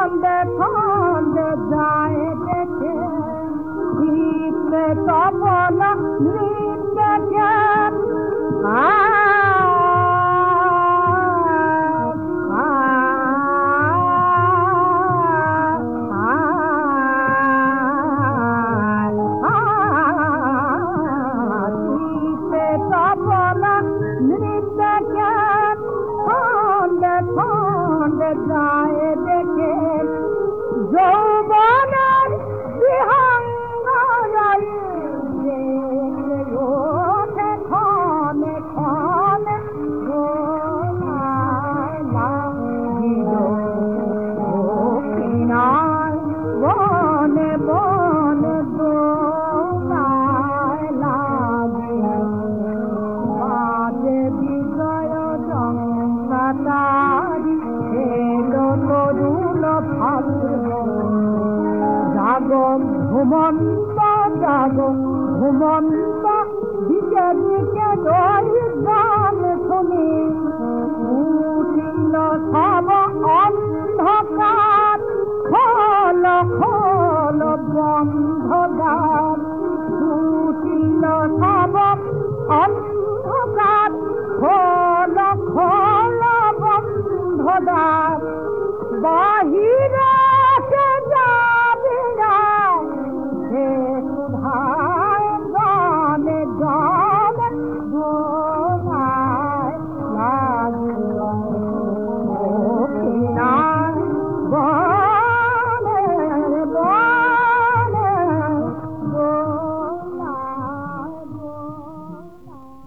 খন্দে খন্দে যায় দেখে শীতে তপন দেখে যায় দেখে যৌবনের বিহঙ্গায় ওঠে ক্ষণে ক্ষণে বনে বনে দোলায় লাগিয়ে বাজে বিজয় জঙ্গতারি তরুণ ভাদ্র জাগো ঘুমন্ত জাগো ঘুমন্ত দিকে দিকে দই গান শুনি উঠিল সব অন্ধকার খোল খোল বন্ধ দ্বার